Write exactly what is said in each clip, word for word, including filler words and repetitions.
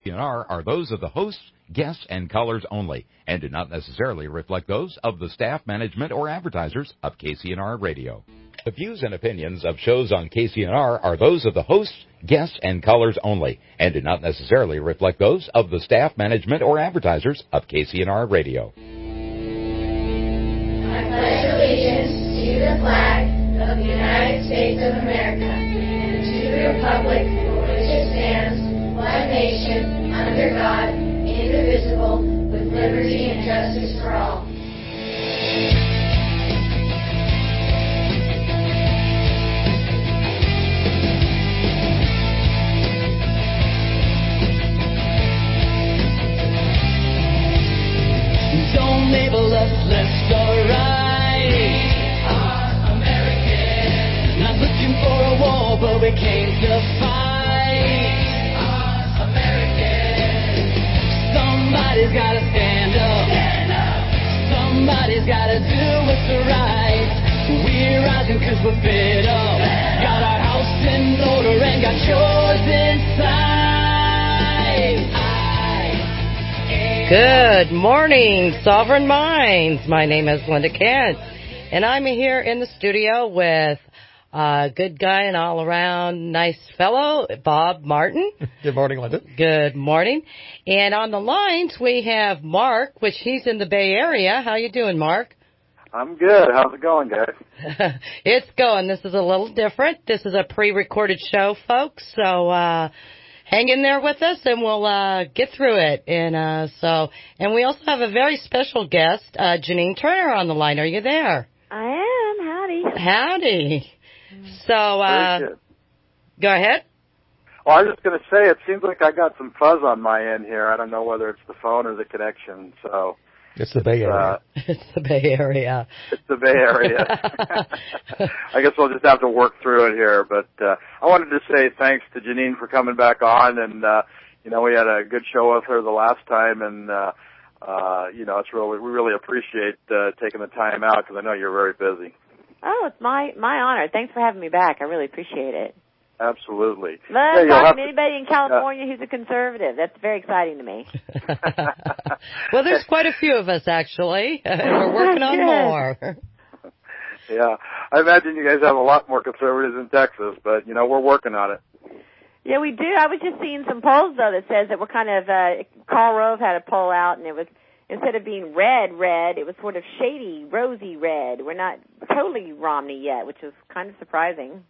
C N R are those of the hosts, guests, and callers only, and do not necessarily reflect those of the staff, management, or advertisers of K C N R Radio. The views and opinions of shows on K C N R are those of the hosts, guests, and callers only, and do not necessarily reflect those of the staff, management, or advertisers of K C N R Radio. I pledge allegiance to the flag of the United States of America and to the republic for which it stands, one nation, under God, indivisible, with liberty and justice for all. Don't label us left or right. We are American. Not looking for a war, but we came to fight. We are American. Somebody's gotta stand up. Stand up. Somebody's gotta do what's right. We're rising cause we're fed up. Fed got our house in order and got yours inside. Good morning, Sovereign Minds. My name is Linda Kent, and I'm here in the studio with a good guy and all-around nice fellow, Bob Martin. Good morning, Linda. Good morning. And on the lines, we have Mark, which he's in the Bay Area. How you doing, Mark? I'm good. How's it going, guys? It's going. This is a little different. This is a pre-recorded show, folks, so uh hang in there with us, and we'll uh, get through it. And uh, so, and we also have a very special guest, uh, Janine Turner, on the line. Are you there? I am. Howdy. Howdy. So, uh, Very good. Go ahead. Well, I was just going to say, it seems like I got some fuzz on my end here. I don't know whether it's the phone or the connection. So it's the Bay Area. Uh, it's the Bay Area. It's the Bay Area. I guess we'll just have to work through it here. But uh, I wanted to say thanks to Janine for coming back on. And, uh, you know, we had a good show with her the last time. And, uh, uh, you know, it's really, we really appreciate uh, taking the time out because I know you're very busy. Oh, it's my, my honor. Thanks for having me back. I really appreciate it. Absolutely. Let's yeah, talk to anybody in California uh, who's a conservative. That's very exciting to me. Well, there's quite a few of us, actually. We're working on more. Yeah. I imagine you guys have a lot more conservatives in Texas, but, you know, we're working on it. Yeah, we do. I was just seeing some polls, though, that says that we're kind of, uh, Karl Rove had a poll out, and it was, instead of being red, red, it was sort of shady, rosy red. We're not totally Romney yet, which is kind of surprising.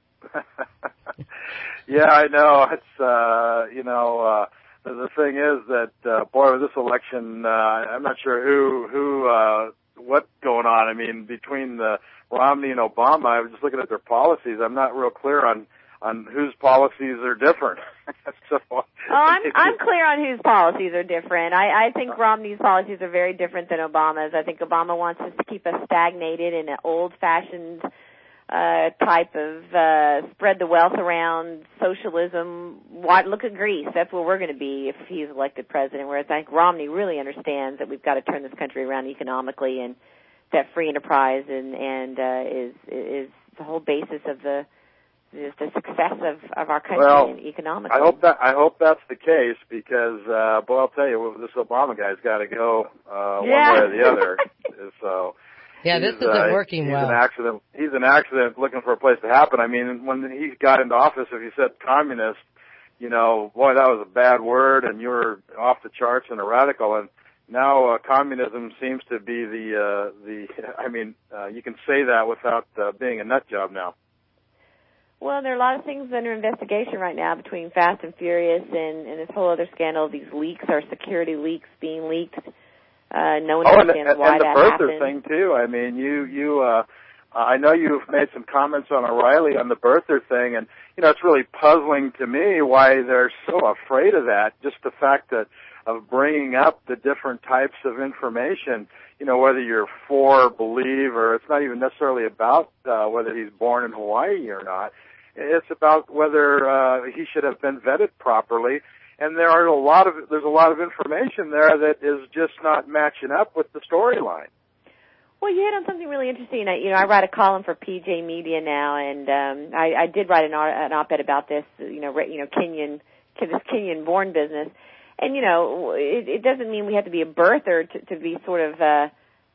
Yeah, I know. It's, uh, you know, uh, the, the thing is that, uh, boy, with this election, uh, I'm not sure who, who, uh, what's going on. I mean, between the Romney and Obama, I was just looking at their policies. I'm not real clear on, on whose policies are different. so, oh, I'm, I'm clear on whose policies are different. I, I think Romney's policies are very different than Obama's. I think Obama wants us to keep us stagnated in an old-fashioned Uh, type of uh, spread the wealth around socialism. Why, look at Greece. That's where we're going to be if he's elected president, whereas I think Romney really understands that we've got to turn this country around economically, and that free enterprise and, and uh, is is the whole basis of the is the success of, of our country well, economically. I hope that I hope that's the case because, uh, boy, I'll tell you, this Obama guy's got to go uh, yeah. one way or the other. So. Yeah, this he's, isn't uh, working he's well. An accident. He's an accident looking for a place to happen. I mean, when he got into office, if he said communist, you know, boy, that was a bad word, and you were off the charts and a radical. And now uh, communism seems to be the, uh, the. I mean, uh, you can say that without uh, being a nut job now. Well, there are a lot of things under investigation right now between Fast and Furious and, and this whole other scandal, these leaks, our security leaks being leaked. Uh, no one oh, understands and, why and the that birther happened. thing too. I mean, you you. Uh, I know you've made some comments on O'Reilly on the birther thing, and you know it's really puzzling to me why they're so afraid of that. Just the fact that of bringing up the different types of information. You know, whether you're for, believe, or it's not even necessarily about uh, whether he's born in Hawaii or not. It's about whether uh, he should have been vetted properly. And there are a lot of there's a lot of information there that is just not matching up with the storyline. Well, you hit on something really interesting. I, you know, I write a column for P J Media now, and um, I, I did write an, an op-ed about this. You know, you know, Kenyon this Kenyan-born business. And, you know, it, it doesn't mean we have to be a birther to, to be sort of uh,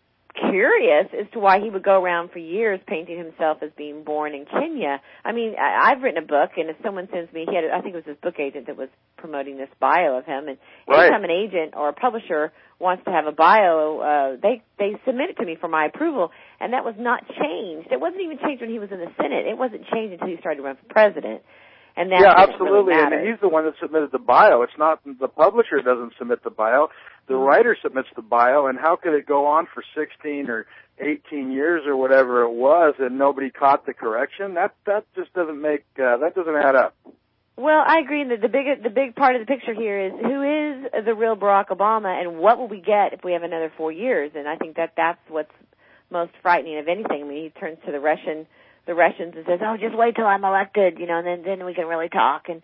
curious as to why he would go around for years painting himself as being born in Kenya. I mean, I, I've written a book, and if someone sends me, he had, I think it was his book agent that was promoting this bio of him, and right. anytime an agent or a publisher wants to have a bio, uh, they, they submit it to me for my approval, and that was not changed. It wasn't even changed when he was in the Senate. It wasn't changed until he started to run for president. And that's yeah, absolutely. Really and he's the one that submitted the bio. It's not the publisher doesn't submit the bio. The writer submits the bio, and how could it go on for sixteen or eighteen years or whatever it was, and nobody caught the correction? That that just doesn't make uh, that doesn't add up. Well, I agree. The, the big the big part of the picture here is who is the real Barack Obama, and what will we get if we have another four years? And I think that that's what's most frightening of anything. I mean, he turns to the Russian the Russians and says, "Oh, just wait till I'm elected, you know, and then then we can really talk." And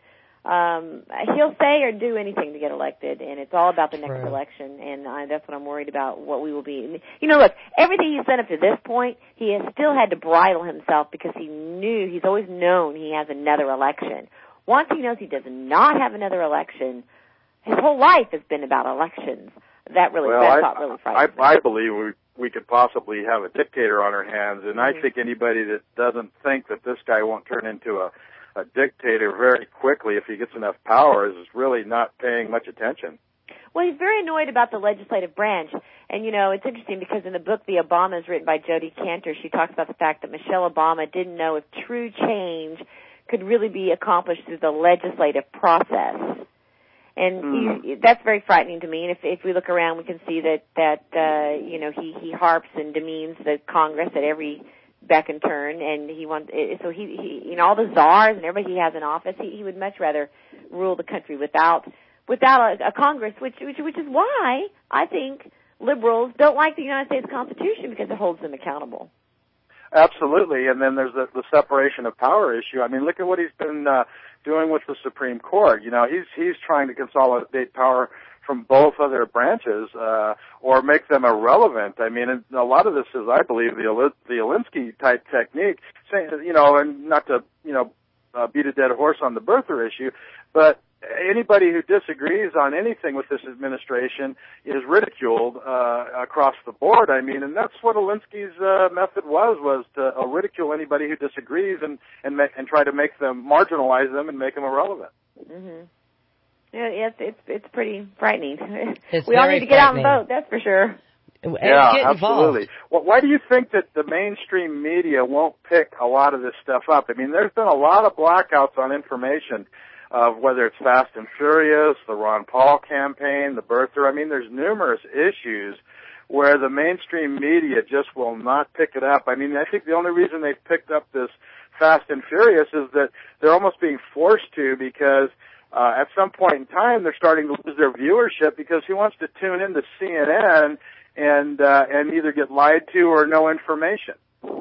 um, he'll say or do anything to get elected, and it's all about the next True. election. And uh, that's what I'm worried about. What we will be. You know, look, everything he's done up to this point, he has still had to bridle himself because he knew he's always known he has another election. Once he knows he does not have another election, his whole life has been about elections. That really, well, that's I, not really I, frightening. I believe we we could possibly have a dictator on our hands, and mm-hmm. I think anybody that doesn't think that this guy won't turn into a, a dictator very quickly if he gets enough power is really not paying much attention. Well, he's very annoyed about the legislative branch. And, you know, it's interesting because in the book, The Obamas, written by Jodi Kantor, she talks about the fact that Michelle Obama didn't know if true change could really be accomplished through the legislative process. And mm. he, that's very frightening to me. And if, if we look around, we can see that, that uh, you know, he, he harps and demeans the Congress at every beck and turn. And he wants, so he, he you know, all the czars and everybody he has in office, he, he would much rather rule the country without without a, a Congress, which, which which is why I think liberals don't like the United States Constitution, because it holds them accountable. Absolutely, and then there's the, the separation of power issue. I mean, look at what he's been uh, doing with the Supreme Court. You know, he's he's trying to consolidate power from both other branches uh, or make them irrelevant. I mean, and a lot of this is, I believe, the the Alinsky type technique. Saying, you know, and not to you know uh, beat a dead horse on the birther issue, but anybody who disagrees on anything with this administration is ridiculed uh, across the board. I mean, and that's what Alinsky's uh, method was, was to uh, ridicule anybody who disagrees and and, make, and try to make them, marginalize them and make them irrelevant. Mm-hmm. Yeah, it's it's it's pretty frightening. It's we all need to get out and vote, that's for sure. And yeah, get absolutely. Well, why do you think that the mainstream media won't pick a lot of this stuff up? I mean, there's been a lot of blackouts on information, of whether it's Fast and Furious, the Ron Paul campaign, the birther. I mean, there's numerous issues where the mainstream media just will not pick it up. I mean, I think the only reason they've picked up this Fast and Furious is that they're almost being forced to, because uh, at some point in time they're starting to lose their viewership, because who wants to tune in to C N N and uh, and either get lied to or no information?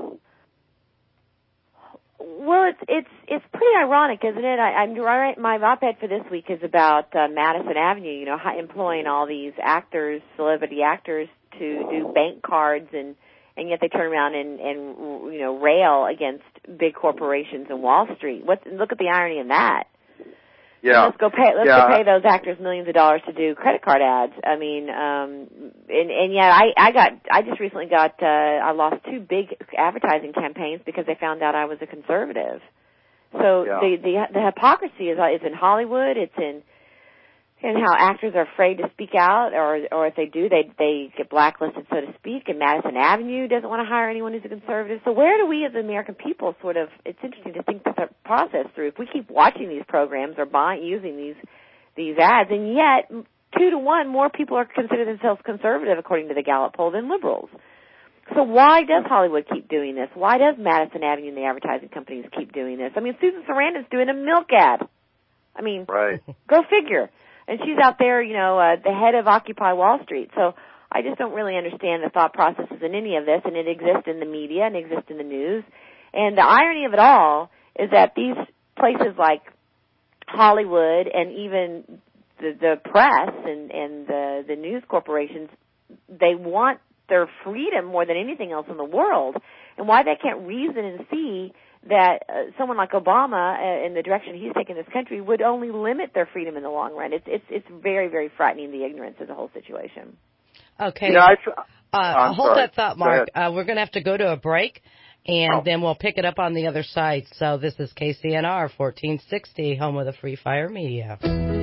Well, it's it's it's pretty ironic, isn't it? I, I'm right. My op-ed for this week is about uh, Madison Avenue. You know, employing all these actors, celebrity actors, to do bank cards, and and yet they turn around and and you know rail against big corporations and Wall Street. What? Look at the irony in that. Yeah. Let's go pay. Let's yeah. go pay those actors millions of dollars to do credit card ads. I mean, um, and and yet I I got I just recently got uh, I lost two big advertising campaigns because they found out I was a conservative. So yeah. the the the hypocrisy is is in Hollywood. It's in and how actors are afraid to speak out, or or if they do, they they get blacklisted, so to speak. And Madison Avenue doesn't want to hire anyone who's a conservative. So where do we as the American people sort of? It's interesting to think the process through. If we keep watching these programs or buying using these these ads, and yet two to one more people are consider themselves conservative according to the Gallup poll than liberals. So why does Hollywood keep doing this? Why does Madison Avenue and the advertising companies keep doing this? I mean, Susan Sarandon's doing a milk ad. I mean, right. Go figure. And she's out there, you know, uh, the head of Occupy Wall Street. So I just don't really understand the thought processes in any of this, and it exists in the media and exists in the news. And the irony of it all is that these places like Hollywood and even the, the press and, and the, the news corporations, they want their freedom more than anything else in the world. And why they can't reason and see that uh, someone like Obama, uh, in the direction he's taken this country, would only limit their freedom in the long run. It's it's it's very, very frightening, the ignorance of the whole situation. Okay. Yeah, I, uh, hold sorry. that thought, Mark. Uh, we're going to have to go to a break, and oh. then we'll pick it up on the other side. So this is K C N R fourteen sixty, home of the Free Fire Media.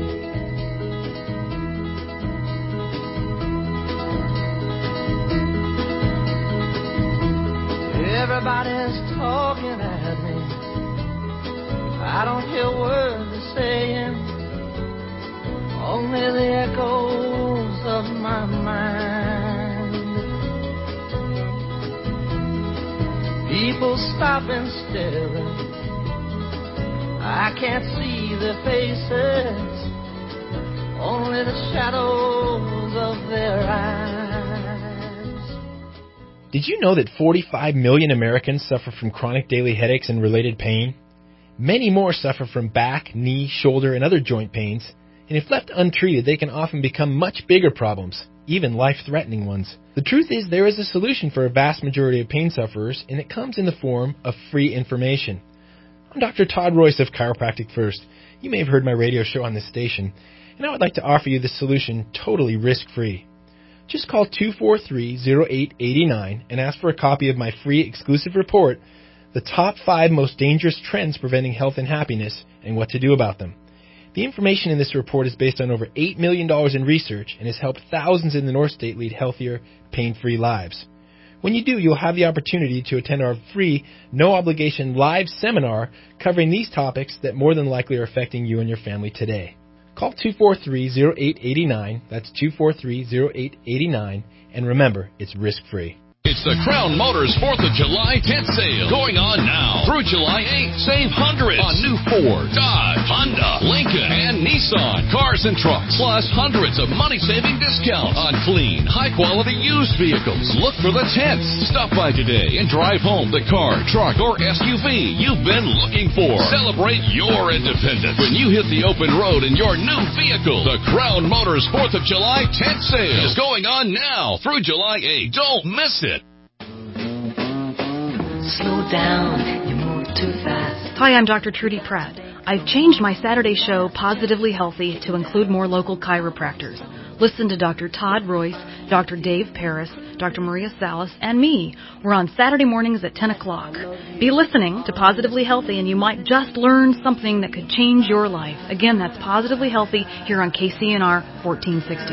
Everybody's talking at me. I don't hear words they're saying, only the echoes of my mind. People stop and stare. I can't see their faces, only the shadows of their eyes. Did you know that forty-five million Americans suffer from chronic daily headaches and related pain? Many more suffer from back, knee, shoulder, and other joint pains, and if left untreated, they can often become much bigger problems, even life-threatening ones. The truth is there is a solution for a vast majority of pain sufferers, and it comes in the form of free information. I'm Doctor Todd Royce of Chiropractic First. You may have heard my radio show on this station, and I would like to offer you this solution totally risk-free. Just call two four three, zero eight eight nine and ask for a copy of my free exclusive report, The Top five Most Dangerous Trends Preventing Health and Happiness and What to Do About Them. The information in this report is based on over eight million dollars in research and has helped thousands in the North State lead healthier, pain-free lives. When you do, you'll have the opportunity to attend our free, no-obligation live seminar covering these topics that more than likely are affecting you and your family today. Call two four three, zero eight eight nine, that's two four three, zero eight eight nine, and remember, it's risk-free. It's the Crown Motors fourth of July tent sale going on now through July eighth. Save hundreds on new Ford, Dodge, Honda, Lincoln, and Nissan cars and trucks. Plus hundreds of money-saving discounts on clean, high-quality used vehicles. Look for the tents. Stop by today and drive home the car, truck, or S U V you've been looking for. Celebrate your independence when you hit the open road in your new vehicle. The Crown Motors fourth of July tent sale is going on now through July eighth. Don't miss it. Slow down, you move too fast. Hi, I'm Doctor Trudy Pratt. I've changed my Saturday show, Positively Healthy, to include more local chiropractors. Listen to Doctor Todd Royce, Doctor Dave Paris, Doctor Maria Salas, and me. We're on Saturday mornings at ten o'clock. Be listening to Positively Healthy, and you might just learn something that could change your life. Again, that's Positively Healthy here on K C N R fourteen sixty.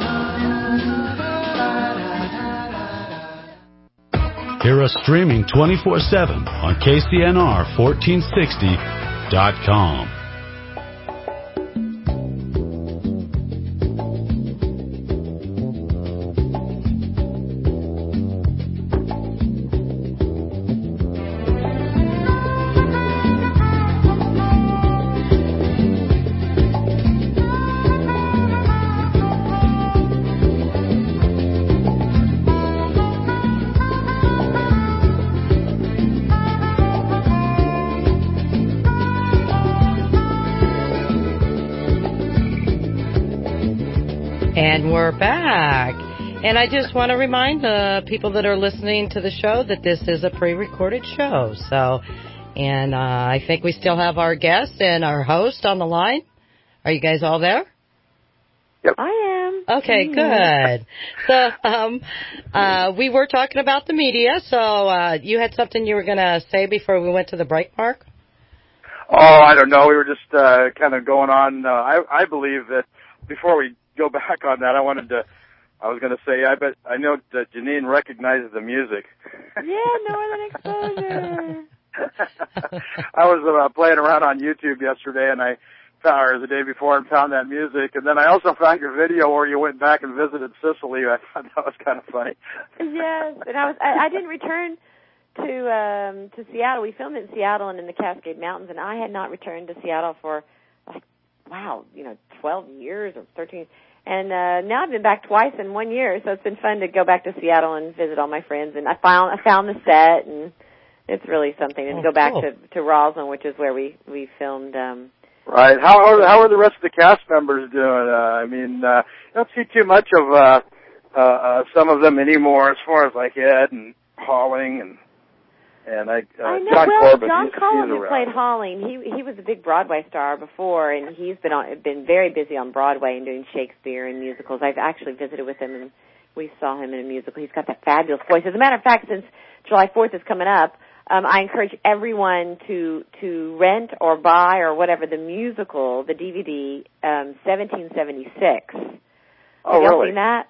Hear us streaming twenty-four seven on K C N R fourteen sixty dot com. And we're back. And I just want to remind the people that are listening to the show that this is a pre-recorded show. So, and uh, I think we still have our guest and our host on the line. Are you guys all there? Yep. I am. Okay, good. So, um, uh, we were talking about the media. So, uh, you had something you were going to say before we went to the break, Mark? Oh, I don't know. We were just uh, kind of going on. Uh, I, I believe that before we go back on that, I wanted to, I was going to say, I bet, I know that Janine recognizes the music. Yeah, Northern Exposure. I was uh, playing around on YouTube yesterday, and I found, or the day before, and found that music. And then I also found your video where you went back and visited Sicily. I thought that was kind of funny. Yes, and I was, I, I didn't return to um, to Seattle. We filmed it in Seattle and in the Cascade Mountains, and I had not returned to Seattle for, like, wow, you know, twelve years or thirteen. And uh, now I've been back twice in one year, so it's been fun to go back to Seattle and visit all my friends. And I found I found the set, and it's really something. And oh, go back cool. to to Roslyn, which is where we we filmed. Um, right. How are how are the rest of the cast members doing? Uh, I mean, uh, I don't see too much of uh, uh, uh, some of them anymore, as far as like Ed and Pauling and And I, uh, I know. John well, Corbett, John he's, Cullum, he's who around. played Holling, he he was a big Broadway star before, and he's been on, been very busy on Broadway and doing Shakespeare and musicals. I've actually visited with him, and we saw him in a musical. He's got that fabulous voice. As a matter of fact, since July fourth is coming up, um, I encourage everyone to to rent or buy or whatever the musical, the D V D, um, seventeen seventy-six. Oh, Have y'all really? seen that?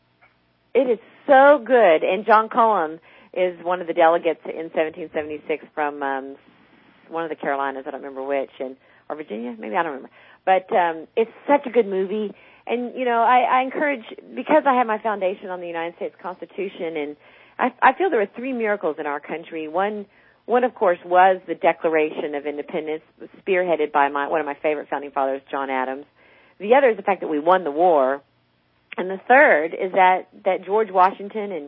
It is so good, and John Cullum is one of the delegates in seventeen seventy-six from um, one of the Carolinas, I don't remember which, and or Virginia, maybe, I don't remember. But um, it's such a good movie. And, you know, I, I encourage, because I have my foundation on the United States Constitution, and I, I feel there are three miracles in our country. One, one of course, was the Declaration of Independence, spearheaded by my, one of my favorite founding fathers, John Adams. The other is the fact that we won the war. And the third is that, that George Washington and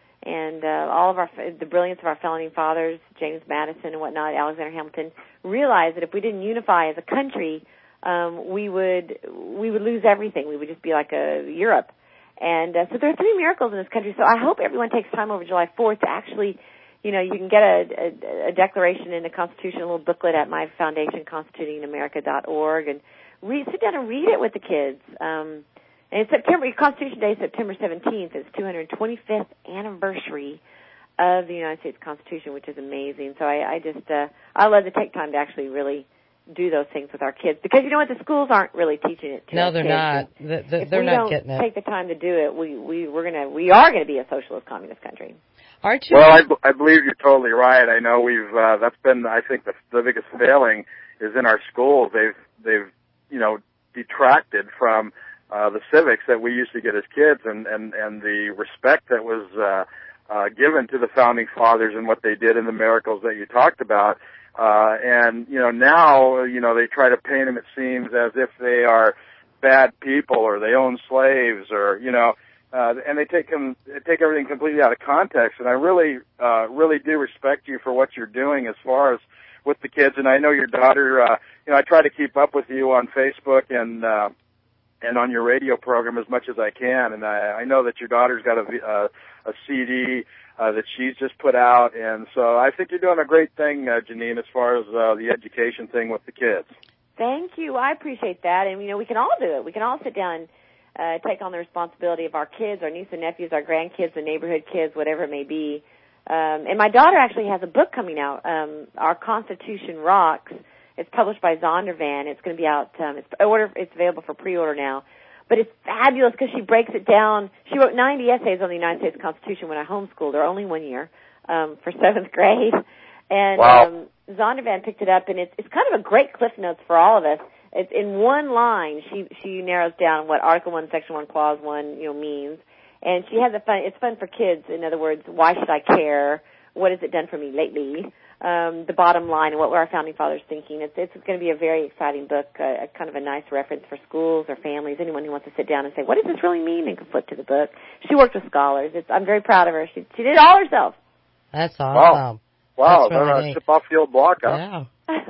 and uh, all of our, the brilliance of our founding fathers, James Madison and whatnot, Alexander Hamilton, realized that if we didn't unify as a country, um, we would we would lose everything. We would just be like a Europe. And uh, so there are three miracles in this country. So I hope everyone takes time over July fourth to actually, you know, you can get a, a, a declaration in the Constitution, a little booklet at my foundation, constituting america dot org, and read, sit down and read it with the kids. Um, And it's September, Constitution Day, September seventeenth. It's two hundred twenty-fifth anniversary of the United States Constitution, which is amazing. So I, I just, uh, I love to take time to actually really do those things with our kids. Because you know what? The schools aren't really teaching it to No, us they're kids. not. And They're, if they're we not don't getting it. take the time to do it, we, we, we're gonna, we are going to be a socialist communist country. Aren't you? Well, I, I believe you're totally right. I know we've, uh, that's been, I think, the, the biggest failing is in our schools. They've, they've, you know, detracted from Uh, the civics that we used to get as kids, and, and, and the respect that was uh, uh, given to the founding fathers and what they did and the miracles that you talked about. Uh, and, you know, now, you know, they try to paint them, it seems, as if they are bad people or they own slaves or, you know, uh, and they take them, they take everything completely out of context. And I really, uh, really do respect you for what you're doing as far as with the kids. And I know your daughter, uh, you know, I try to keep up with you on Facebook and, uh, and on your radio program as much as I can. And I, I know that your daughter's got a, a, a C D uh, that she's just put out. And so I think you're doing a great thing, uh, Janine, as far as uh, the education thing with the kids. Thank you. I appreciate that. And, you know, we can all do it. We can all sit down and uh, take on the responsibility of our kids, our nieces and nephews, our grandkids, the neighborhood kids, whatever it may be. Um, and my daughter actually has a book coming out, um, Our Constitution Rocks. It's published by Zondervan. It's going to be out. Um, it's order. It's available for pre-order now, but it's fabulous because she breaks it down. She wrote ninety essays on the United States Constitution when I homeschooled her, only one year, um, for seventh grade. And wow. um, Zondervan picked it up, and it's it's kind of a great cliff notes for all of us. It's in one line. She she narrows down what Article One, Section One, Clause One, you know, means, and she has a fun. It's fun for kids. In other words, why should I care? What has it done for me lately? Um, the bottom line and what were our founding fathers thinking. It's, it's going to be a very exciting book, uh, a kind of a nice reference for schools or families, anyone who wants to sit down and say, what does this really mean? And can flip to the book. She worked with scholars. It's, I'm very proud of her. She, she did it all herself. That's awesome. Wow. Wow. That's really uh, neat. Tip off the old block, huh? Yeah.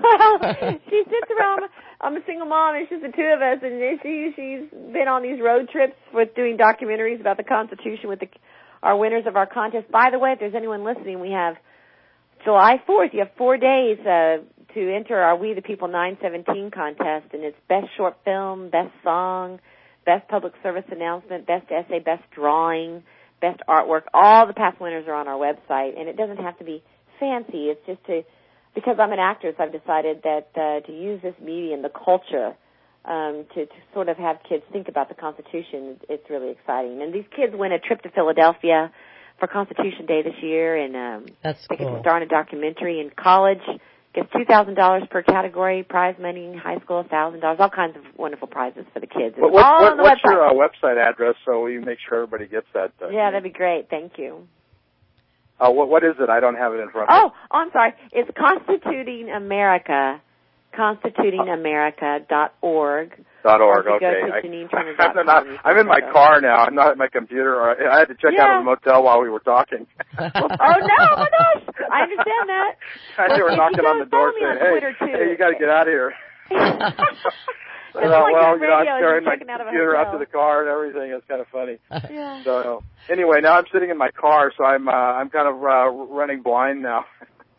Well, she sits around. I'm a single mom, and it's just the two of us, and she, she's been on these road trips with doing documentaries about the Constitution with the, our winners of our contest. By the way, if there's anyone listening, we have July fourth, you have four days uh, to enter our We the People nine seventeen contest, and it's Best Short Film, Best Song, Best Public Service Announcement, Best Essay, Best Drawing, Best Artwork. All the past winners are on our website, and it doesn't have to be fancy. It's just to, because I'm an actress, I've decided that uh, to use this medium, the culture, um, to, to sort of have kids think about the Constitution. It's really exciting. And these kids win a trip to Philadelphia for Constitution Day this year, and um, That's they get cool. to star in a documentary. In college, gets two thousand dollars per category, prize money. In high school, one thousand dollars, all kinds of wonderful prizes for the kids. It's What, what, all what, on the what's website. your uh, website address so we make sure everybody gets that? Uh, yeah, that'd be great. Thank you. Uh, what, what is it? I don't have it in front of Oh, me. oh, I'm sorry. It's Constituting America, constituting america dot org. Dot org, or if you okay. go to I, Janine Turner I'm, dot not, com, you I'm can in my go. car now. I'm not at my computer. Or I had to check Yeah. out of the motel while we were talking. Oh, no, oh, my gosh. I understand that. As they were Well, knocking you on the can door follow me saying, on hey, Twitter, too. hey, you got to get out of here. It's Uh, like well, on you know, I'm radio as carrying you're my checking out of a computer out hotel. to the car and everything. It's kind of funny. Yeah. So anyway, now I'm sitting in my car, so I'm uh, I'm kind of uh, running blind now.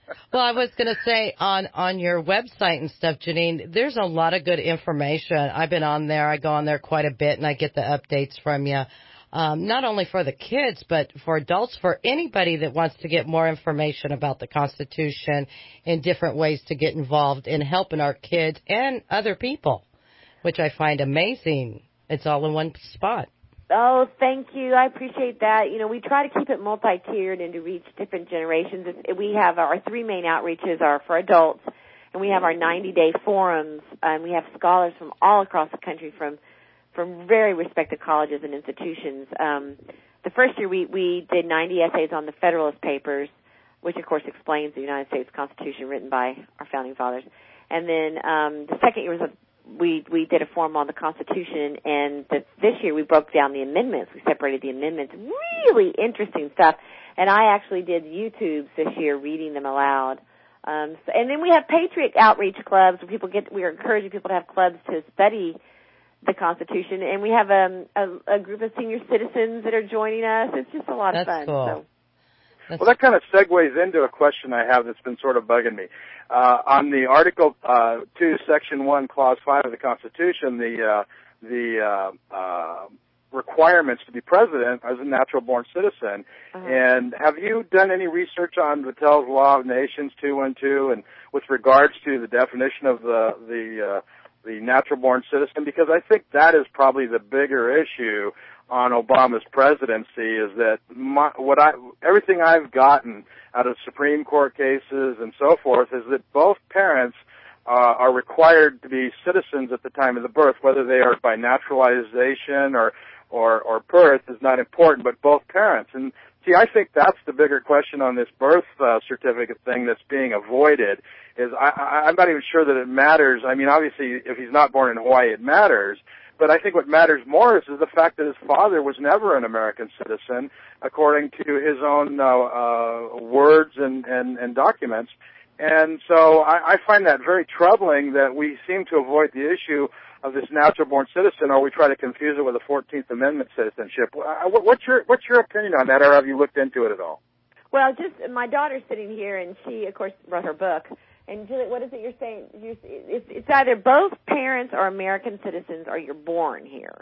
Well, I was going to say on, on your website and stuff, Janine, there's a lot of good information. I've been on there. I go on there quite a bit, and I get the updates from you, um, not only for the kids, but for adults, for anybody that wants to get more information about the Constitution and different ways to get involved in helping our kids and other people, which I find amazing. It's all in one spot. Oh, thank you. I appreciate that. You know, we try to keep it multi-tiered and to reach different generations. We have our three main outreaches are for adults, and we have our ninety-day forums, and we have scholars from all across the country from from very respected colleges and institutions. Um, the first year we, we did ninety essays on the Federalist Papers, which, of course, explains the United States Constitution written by our Founding Fathers. And then um, the second year was a We we did a forum on the Constitution, and the, this year we broke down the amendments. We separated the amendments. Really interesting stuff. And I actually did YouTubes this year, reading them aloud. Um, so, and then we have Patriot outreach clubs where people get. We are encouraging people to have clubs to study the Constitution, and we have um, a, a group of senior citizens that are joining us. It's just a lot That's of fun. Cool. So. Well, that kind of segues into a question I have that's been sort of bugging me. Uh, on the Article uh, two, Section one, Clause five of the Constitution, the uh, the uh, uh, requirements to be president as a natural-born citizen. Uh-huh. And have you done any research on Vattel's Law of Nations two twelve, and with regards to the definition of the the uh, the natural-born citizen? Because I think that is probably the bigger issue on Obama's presidency, is that my, what I everything I've gotten out of Supreme Court cases and so forth is that both parents uh, are required to be citizens at the time of the birth, whether they are by naturalization or or, or birth is not important, but both parents. And see, I think that's the bigger question on this birth uh, certificate thing that's being avoided. Is I, I, I'm not even sure that it matters. I mean, obviously, if he's not born in Hawaii, it matters. But I think what matters more is, is the fact that his father was never an American citizen, according to his own uh, uh, words and, and, and documents. And so I, I find that very troubling that we seem to avoid the issue of this natural-born citizen, or we try to confuse it with a fourteenth Amendment citizenship. What's your what's your opinion on that, or have you looked into it at all? Well, just my daughter's sitting here, and she, of course, wrote her book. And Julie, what is it you're saying? You're, it's, it's either both parents are American citizens, or you're born here.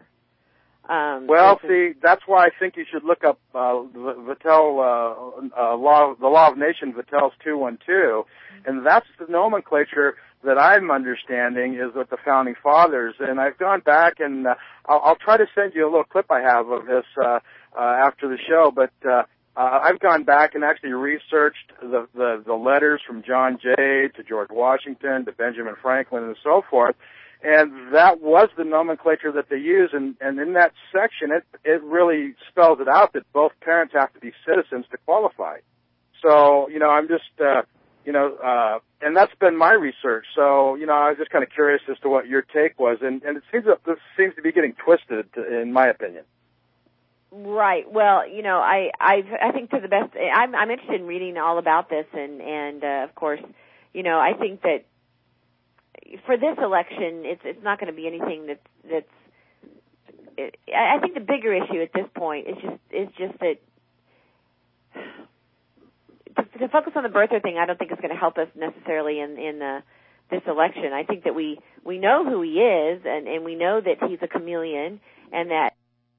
Um, well, see, that's why I think you should look up uh, Vattel uh, uh, law, the Law of Nations, Vattel's two twelve, and that's the nomenclature that I'm understanding is with the Founding Fathers. And I've gone back, and uh, I'll, I'll try to send you a little clip I have of this uh, uh, after the show, but. Uh, Uh, I've gone back and actually researched the, the, the letters from John Jay to George Washington to Benjamin Franklin and so forth, and that was the nomenclature that they use. And, and in that section, it, it really spells it out that both parents have to be citizens to qualify. So, you know, I'm just, uh, you know, uh, and that's been my research. So, you know, I was just kind of curious as to what your take was, and, and it seems that this seems to be getting twisted, in my opinion. Right. Well, you know, I I I think to the best. I'm I'm interested in reading all about this, and and uh, of course, you know, I think that for this election, it's it's not going to be anything that's that's. It, I think the bigger issue at this point is just is just that to, to focus on the birther thing. I don't think it's going to help us necessarily in in uh, this election. I think that we we know who he is, and and we know that he's a chameleon, and that.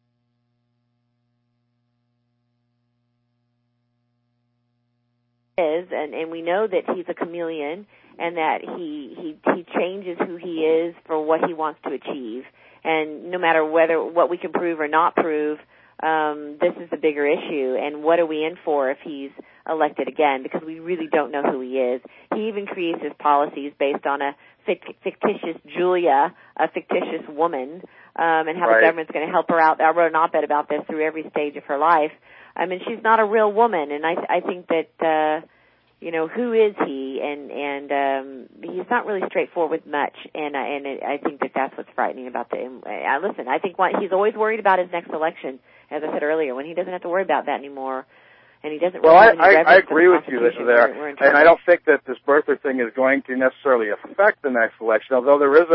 Is and, and we know that he's a chameleon, and that he, he he changes who he is for what he wants to achieve. And no matter whether what we can prove or not prove, um, this is the bigger issue. And what are we in for if he's elected again? Because we really don't know who he is. He even creates his policies based on a fictitious Julia, a fictitious woman, um, and how right. the government's going to help her out. I wrote an op-ed about this through every stage of her life. I mean, she's not a real woman, and I I think that uh, you know, who is he? And and um, he's not really straightforward with much, and uh, and it, I think that that's what's frightening about the. Uh, listen, I think what, he's always worried about his next election, as I said earlier, when he doesn't have to worry about that anymore, and he doesn't. Well, really I I, I agree with you there, there, we're, we're and I don't think that this birther thing is going to necessarily affect the next election, although there is a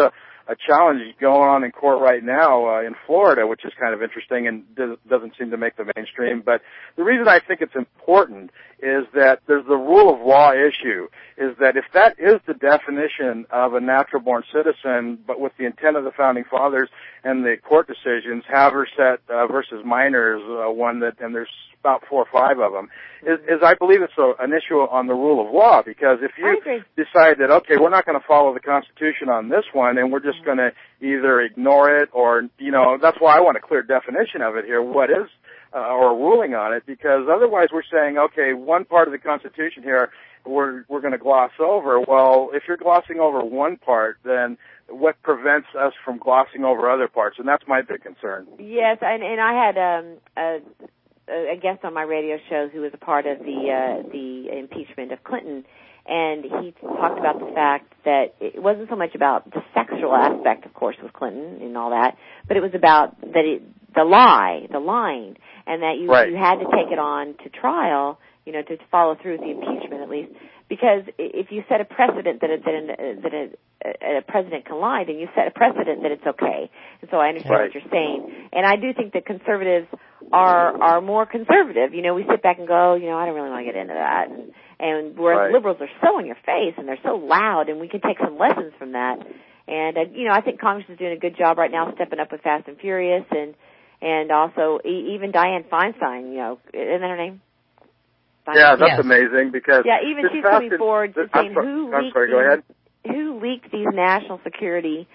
a challenge going on in court right now uh, in Florida, which is kind of interesting and does, doesn't seem to make the mainstream. But the reason I think it's important is that there's the rule of law issue, is that if that is the definition of a natural-born citizen, but with the intent of the Founding Fathers and the court decisions, Haverset uh, versus Miners, uh, one that, and there's about four or five of them, is, is I believe it's a, an issue on the rule of law, because if you decide that, okay, we're not going to follow the Constitution on this one, and we're just mm-hmm. going to either ignore it or, you know, that's why I want a clear definition of it here, what is, uh, or a ruling on it, because otherwise we're saying, okay, one part of the Constitution here we're, we're going to gloss over. Well, if you're glossing over one part, then what prevents us from glossing over other parts? And that's my big concern. Yes, and, and I had um, a a guest on my radio show who was a part of the uh, the impeachment of Clinton, and he talked about the fact that it wasn't so much about the sexual aspect, of course, with Clinton and all that, but it was about that it, the lie, the lying, and that you right. you had to take it on to trial, you know, to follow through with the impeachment at least, because if you set a precedent that a, that a, that a, a president can lie, then you set a precedent that it's okay. And so I understand right. what you're saying, and I do think that conservatives are are more conservative. You know, we sit back and go, you know, I don't really want to get into that, and, and whereas right. liberals are so in your face and they're so loud, and we can take some lessons from that. And uh, you know, I think Congress is doing a good job right now, stepping up with Fast and Furious, and and also e- even Dianne Feinstein. You know, isn't that her name? Feinstein. Yeah, that's yes. amazing because yeah, even she's coming and, forward this, saying I'm sorry, who I'm leaked sorry, these, go ahead. who leaked these national security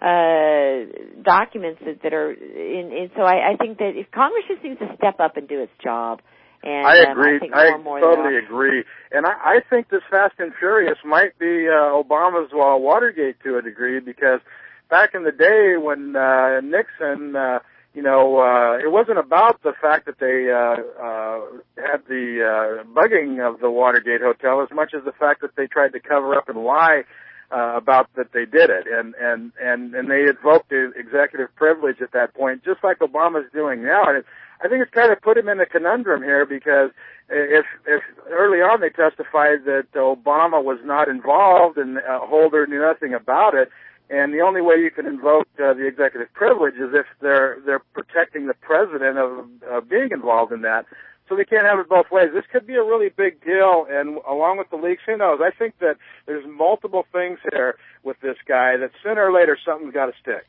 uh documents that, that are in, in so I, I think that if Congress just needs to step up and do its job. And I agree. Um, I, think I more and more totally agree. And I, I think this Fast and Furious might be uh, Obama's uh, Watergate to a degree, because back in the day when uh, Nixon, uh, you know, uh, it wasn't about the fact that they uh, uh, had the uh, bugging of the Watergate Hotel as much as the fact that they tried to cover up and lie Uh, about that they did it, and and and and they invoked the executive privilege at that point, just like Obama's doing now. And it, I think it's kind of put him in a conundrum here, because if if early on they testified that Obama was not involved and uh, Holder knew nothing about it, and the only way you can invoke uh, the executive privilege is if they're they're protecting the president of uh, being involved in that. So they can't have it both ways. This could be a really big deal, and along with the leaks, who knows? I think that there's multiple things here with this guy that sooner or later something's got to stick.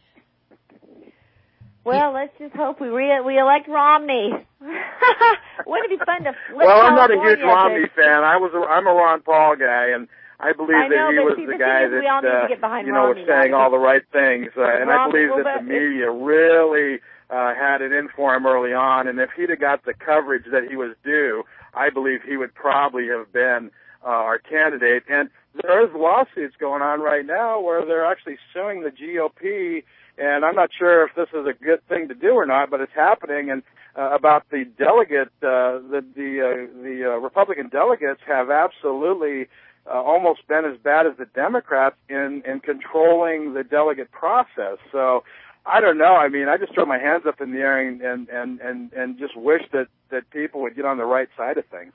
Well, let's just hope we re- we elect Romney. Wouldn't it be fun to flip Well, I'm California not a huge Romney to... fan. I was a, I'm a Ron Paul guy, and I believe I know, that he but was see, the the guy thing is, that we all need to uh, get behind you know Romney was saying now. all the right things, uh, and I Romney, believe well, that but the media really uh, had it in for him early on, and if he'd have got the coverage that he was due, I believe he would probably have been uh, our candidate. And there's lawsuits going on right now where they're actually suing the G O P, and I'm not sure if this is a good thing to do or not, but it's happening. And uh, about the delegate, uh, the the, uh, the uh, Republican delegates have absolutely uh, almost been as bad as the Democrats in in controlling the delegate process. So I don't know. I mean, I just throw my hands up in the air and and and and, and just wish that that people would get on the right side of things.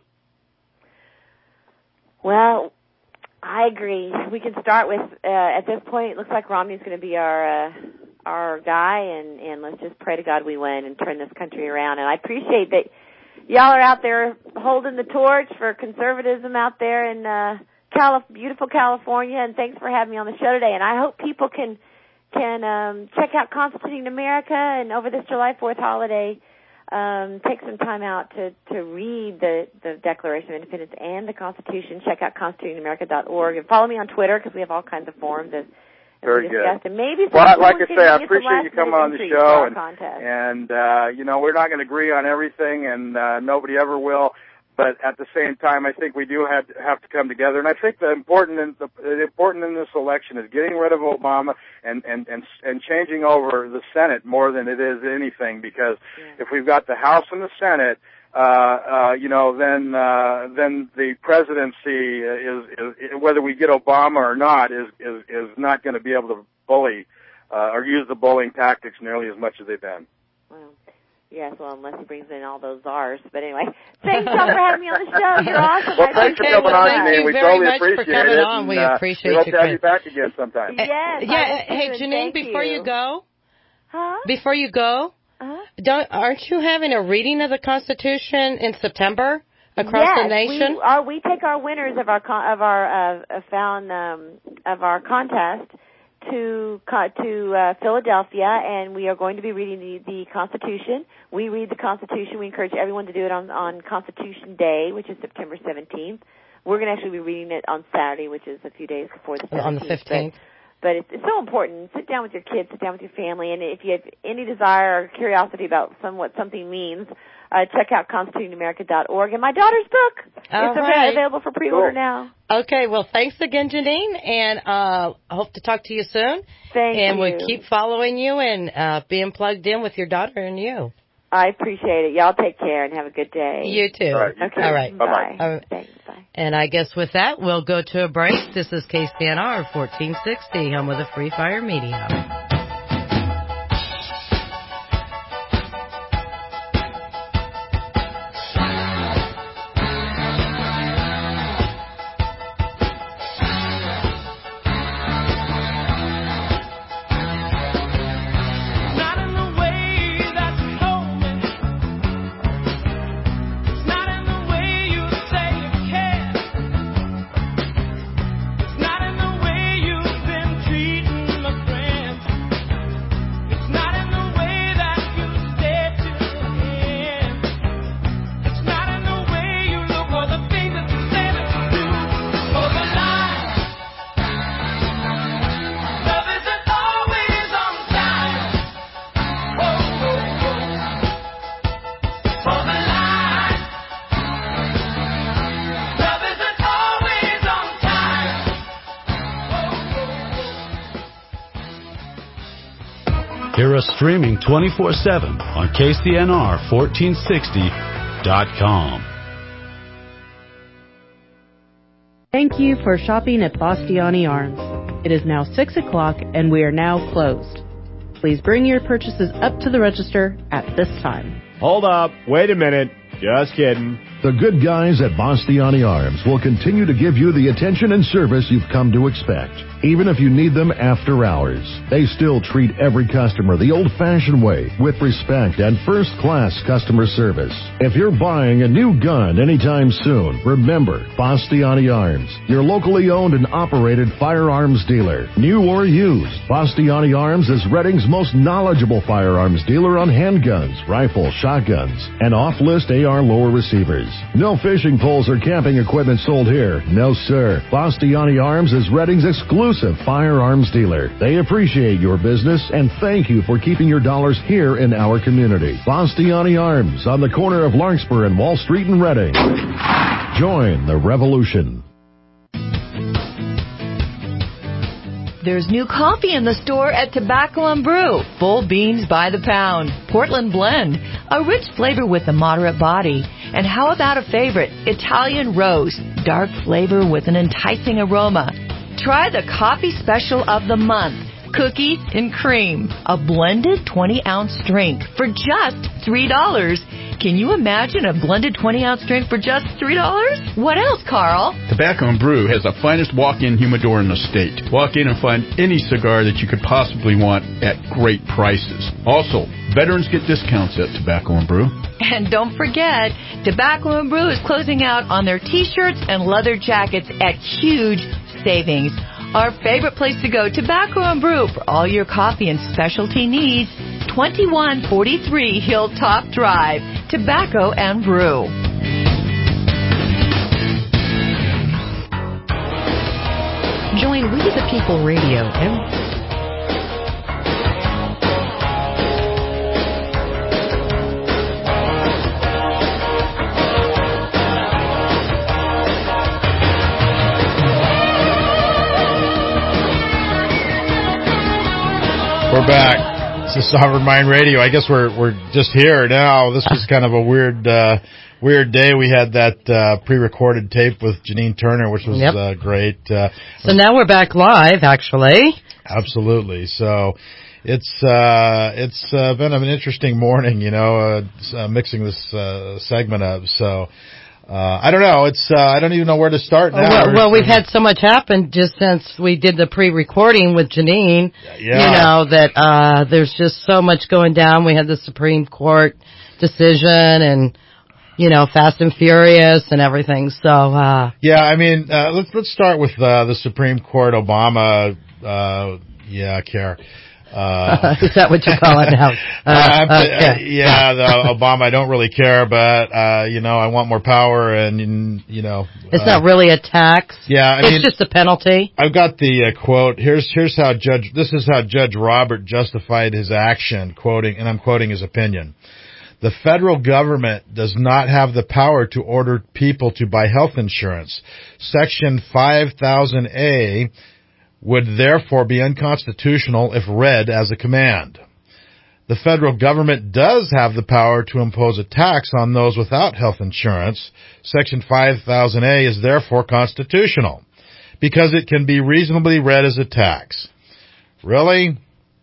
Well, I agree. We can start with uh, at this point. It looks like Romney's going to be our uh, our guy, and and let's just pray to God we win and turn this country around. And I appreciate that y'all are out there holding the torch for conservatism out there in uh, Calif- beautiful California. And thanks for having me on the show today. And I hope people can. can um, check out Constituting America, and over this July fourth holiday, um, take some time out to, to read the, the Declaration of Independence and the Constitution. Check out constituting america dot org, and follow me on Twitter, because we have all kinds of forums as, as Very we discussed. good. And maybe well, like I say, I appreciate you coming coming on the show, and, and uh, you know, we're not going to agree on everything, and uh, nobody ever will. But at the same time, I think we do have to, have to come together. And I think the important in the, the important in this election is getting rid of Obama and and and and changing over the Senate more than it is anything. Because yeah. if we've got the House and the Senate, uh, uh, you know, then uh, then the presidency is, is whether we get Obama or not is is is not going to be able to bully uh, or use the bullying tactics nearly as much as they've been. Wow. Yes, well, unless he brings in all those R's. But anyway, thanks, Tom, for having me on the show. You're awesome. Well, thanks for Okay, coming well, on, thank Janine. you We very totally much for appreciate coming it. on. And, We uh, appreciate we hope you, to have you Chris. back again sometime. Yes. Yeah, I hey, do, Janine, thank before you, you go, Huh? before you go, Uh-huh. don't aren't you having a reading of the Constitution in September across yes, the nation? We, our, we take our winners of our con- of our uh, found um, of our contest to to uh, Philadelphia, and we are going to be reading the, the Constitution. We read the Constitution. We encourage everyone to do it on, on Constitution Day, which is September seventeenth. We're going to actually be reading it on Saturday, which is a few days before the seventeenth. On the fifteenth. But, but it's, it's so important. Sit down with your kids, sit down with your family, and if you have any desire or curiosity about some, what something means, uh, check out constituting america dot org. And my daughter's book All is right. available for pre-order Cool. now. Okay, well, thanks again, Janine, and uh, I hope to talk to you soon. Thank and you. we'll keep following you and uh, being plugged in with your daughter and you. I appreciate it. Y'all take care and have a good day. You too. All right. You Okay. too. All right. Bye-bye. All right. Thanks. Bye. And I guess with that, we'll go to a break. This is K C N R fourteen sixty, home of the Free Fire Media. Hear us streaming twenty-four seven on K C N R fourteen sixty dot com. Thank you for shopping at Bastiani Arms. It is now six o'clock and we are now closed. Please bring your purchases up to the register at this time. Hold up. Wait a minute. Just kidding. The good guys at Bastiani Arms will continue to give you the attention and service you've come to expect, even if you need them after hours. They still treat every customer the old-fashioned way, with respect and first-class customer service. If you're buying a new gun anytime soon, remember Bastiani Arms, your locally owned and operated firearms dealer, new or used. Bastiani Arms is Redding's most knowledgeable firearms dealer on handguns, rifles, shotguns, and off-list A R lower receivers. No fishing poles or camping equipment sold here. No, sir. Bastiani Arms is Redding's exclusive firearms dealer. They appreciate your business and thank you for keeping your dollars here in our community. Bastiani Arms on the corner of Larkspur and Wall Street in Redding. Join the revolution. There's new coffee in the store at Tobacco and Brew. Full beans by the pound. Portland blend. A rich flavor with a moderate body. And how about a favorite? Italian roast. Dark flavor with an enticing aroma. Try the coffee special of the month. Cookies and cream. A blended twenty-ounce drink for just three dollars. Can you imagine a blended twenty-ounce drink for just three dollars? What else, Carl? Tobacco and Brew has the finest walk-in humidor in the state. Walk in and find any cigar that you could possibly want at great prices. Also, veterans get discounts at Tobacco and Brew. And don't forget, Tobacco and Brew is closing out on their T-shirts and leather jackets at huge savings. Our favorite place to go, Tobacco and Brew, for all your coffee and specialty needs. twenty-one forty-three Hilltop Drive, Tobacco and Brew. Join We the People Radio and We're back. This is Sovereign Mind Radio. I guess we're we're just here now. This was kind of a weird uh, weird day. We had that uh, pre-recorded tape with Janine Turner, which was yep. uh, great. Uh, so now we're back live, actually. Absolutely. So it's uh, it's uh, been an interesting morning, you know, uh, uh, mixing this uh, segment up. So uh, I don't know. It's uh, I don't even know where to start now. Well, well, we've had so much happen just since we did the pre-recording with Janine. Yeah. You know that uh, there's just so much going down. We had the Supreme Court decision and, you know, Fast and Furious and everything. So uh, yeah, I mean, uh, let's let's start with uh, the Supreme Court. Obama. Uh, yeah, care. Uh, is that what you call it now? Uh, uh, okay. Yeah, the Obama, I don't really care, but, uh, you know, I want more power and, you know. It's uh, not really a tax. Yeah, I it's mean, just a penalty. I've got the uh, quote. Here's, here's how Judge, this is how Judge Robert justified his action, quoting, and I'm quoting his opinion. The federal government does not have the power to order people to buy health insurance. Section five thousand A would therefore be unconstitutional if read as a command. The federal government does have the power to impose a tax on those without health insurance. Section five thousand A is therefore constitutional because it can be reasonably read as a tax. Really?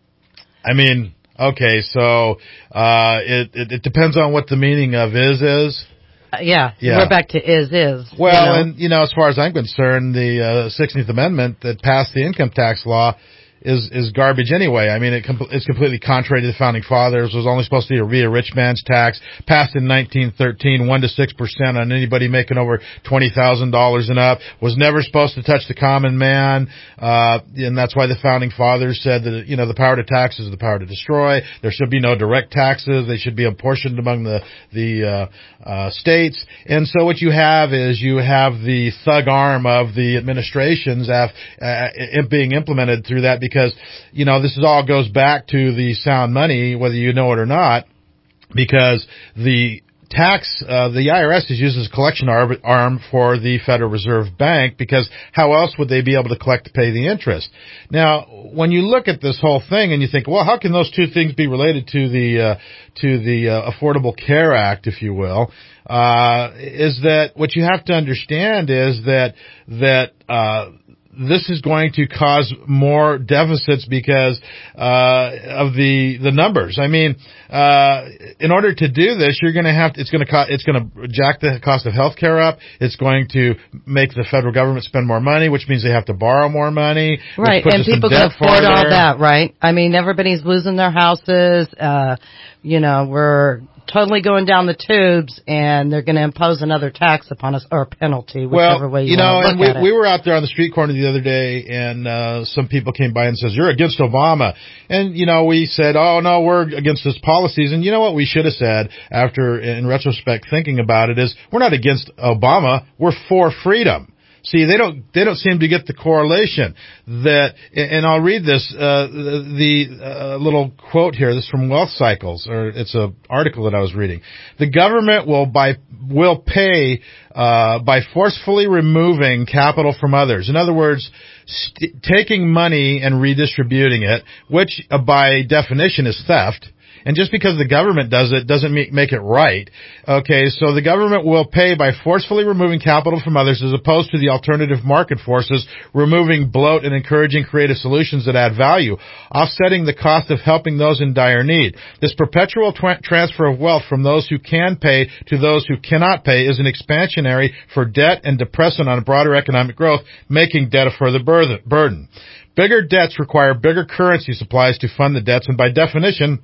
I mean, okay, so uh it, it, it depends on what the meaning of is is. Uh, yeah, yeah, we're back to is, is. Well, you know? and, you know, as far as I'm concerned, the uh, sixteenth Amendment that passed the income tax law is is garbage anyway. I mean, it com- it's completely contrary to the Founding Fathers. It was only supposed to be a rich man's tax, passed in nineteen thirteen, one to six percent on anybody making over twenty thousand dollars and up, was never supposed to touch the common man, uh, and that's why the Founding Fathers said that, you know, the power to tax is the power to destroy. There should be no direct taxes. They should be apportioned among the, the, uh, uh, states. And so what you have is you have the thug arm of the administrations uh, uh, being implemented through that because, you know, this is all goes back to the sound money, whether you know it or not, because the tax, uh, the I R S is used as a collection arm for the Federal Reserve Bank because how else would they be able to collect to pay the interest? Now, when you look at this whole thing and you think, well, how can those two things be related to the, uh, to the uh, Affordable Care Act, if you will, uh, is that what you have to understand is that, that, uh, this is going to cause more deficits because uh of the the numbers. I mean, uh in order to do this, you're going to have to, it's going to co- it's going to jack the cost of healthcare up. It's going to make the federal government spend more money, which means they have to borrow more money. Right, and people can afford all that, right? I mean, everybody's losing their houses. Uh, you know, we're totally going down the tubes, and they're going to impose another tax upon us, or a penalty, whichever well, way you, you know, want to and look we, at it. we were out there on the street corner the other day, and uh some people came by and says, "You're against Obama," and you know, we said, "Oh no, we're against his policies." And you know what we should have said after, in retrospect, thinking about it, is we're not against Obama, we're for freedom. See, they don't, they don't seem to get the correlation that, and I'll read this, uh, the, uh, little quote here. This is from Wealth Cycles, or it's a article that I was reading. The government will by, will pay, uh, by forcefully removing capital from others. In other words, st- taking money and redistributing it, which uh, by definition is theft. And just because the government does it doesn't make it right. Okay, so the government will pay by forcefully removing capital from others as opposed to the alternative market forces, removing bloat and encouraging creative solutions that add value, offsetting the cost of helping those in dire need. This perpetual tra- transfer of wealth from those who can pay to those who cannot pay is an expansionary for debt and depressant on broader economic growth, making debt a further burden. Bigger debts require bigger currency supplies to fund the debts, and by definition,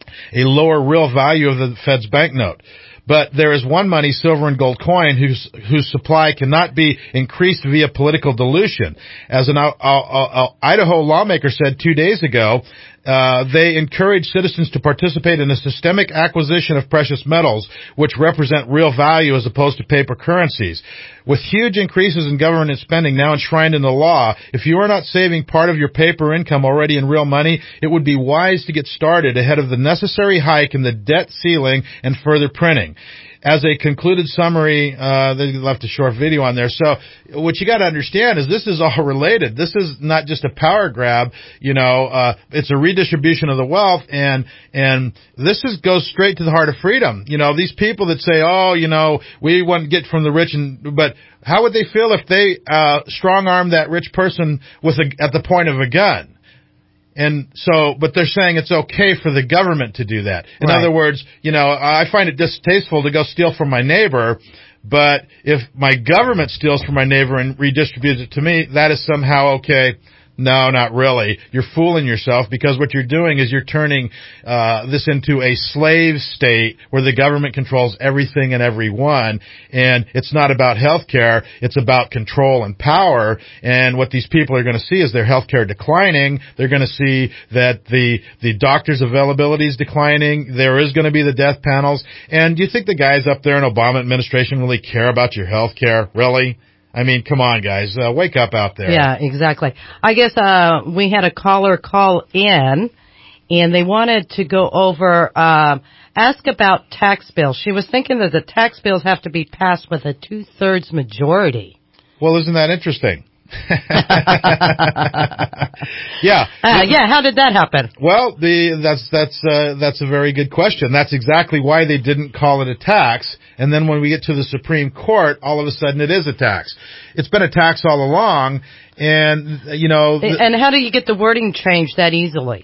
a lower real value of the Fed's banknote. But there is one money, silver and gold coin, whose whose supply cannot be increased via political dilution. As an uh, uh, uh, Idaho lawmaker said two days ago, uh, they encourage citizens to participate in a systemic acquisition of precious metals, which represent real value as opposed to paper currencies. With huge increases in government spending now enshrined in the law, if you are not saving part of your paper income already in real money, it would be wise to get started ahead of the necessary hike in the debt ceiling and further printing. As a concluded summary, uh, they left a short video on there. So what you got to understand is this is all related. This is not just a power grab. You know, uh, it's a redistribution of the wealth, and and this is goes straight to the heart of freedom. You know, these people that say, oh, you know, we want to get from the rich, and but how would they feel if they uh, strong arm that rich person with a, at the point of a gun? And so, but they're saying it's okay for the government to do that. In Right. other words, you know, I find it distasteful to go steal from my neighbor, but if my government steals from my neighbor and redistributes it to me, that is somehow okay. No, not really. You're fooling yourself, because what you're doing is you're turning uh this into a slave state where the government controls everything and everyone, and it's not about health care, it's about control and power. And what these people are going to see is their health care declining. They're going to see that the the doctors' availability is declining. There is going to be the death panels. And do you think the guys up there in Obama administration really care about your health care? Really? I mean, come on, guys. Uh, wake up out there. Yeah, exactly. I guess uh we had a caller call in, and they wanted to go over, um, ask about tax bills. She was thinking that the tax bills have to be passed with a two-thirds majority. Well, isn't that interesting? yeah. Uh, yeah, how did that happen? Well, the that's that's uh, that's a very good question. That's exactly why they didn't call it a tax. And then when we get to the Supreme Court, all of a sudden it is a tax. It's been a tax all along, and you know. The, and how do you get the wording changed that easily?